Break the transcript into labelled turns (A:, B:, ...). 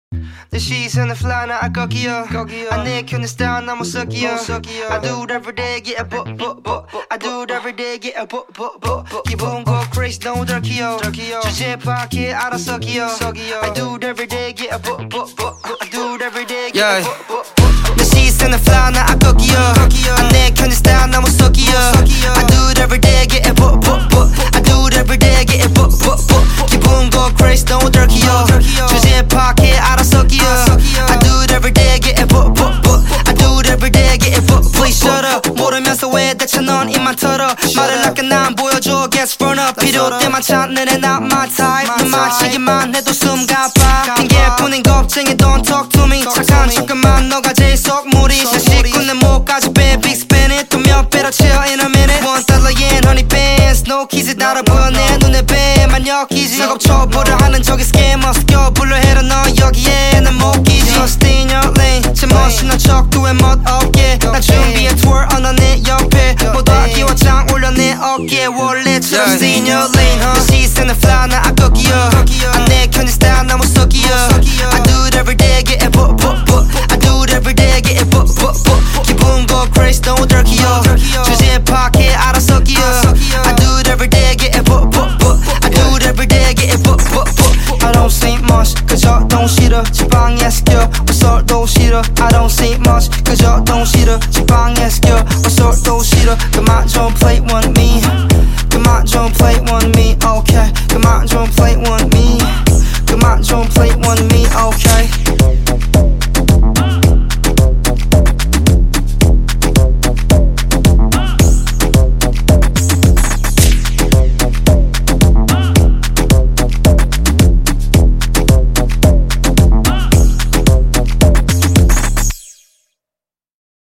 A: The 시선은 fly 나 꺾이어 내 켜는 style 나 못 섞여 I do it every day get a I do it every day get a 기분 go crazy 너무 들키어 주제 파악해 알아서 끼어 I do it every day get a I do it every day get a 내 시선은 fly 나 꺾이어 내 켜는 style 나 못 섞여 I do it every day get a I do it every day get a 기분 go crazy 너무 들키어 주제 파악해 알아서 끼어 I do it every day get a I do it every day get a Please shut up 모르면서 왜 대체 넌 입만 털어 말을 할게 난 보여줘 Guess run up 필요 때만 찾는 애 not my type 너 마치기만 해도 숨 가빠 핑계뿐인 겁쟁이 don't talk to me 착한 척만 너가 제일 속물이 샤식군 내 목까지 빼 big spin it 또 몇 배로 채워 in a minute $1 yen honey bands no keys 날아 보여 내 눈에 뱀만 엮이지 작업 초보를 하는 저기 scammer 스켜 불러 해라 너 여기에 난 못 끼지 Just in your lane 제 멋있는 척도 해 멋없게 난 준비해 tour 언어 내 옆에 모두 아기와 장 올려 내 어깨 원래처럼 Just in your lane 그 시선은 fly 나 아껴기어 내 견디 style 나 못 섞여 I do it every day get a I do it every day get a 기분 go crazy 너무 들키어 주제 파악해 알아서 끼어 I do it every day get a I do it every day get a I don't say much 그저 don't 싫어 지방에 스켜 썰도 싫어 I don't say much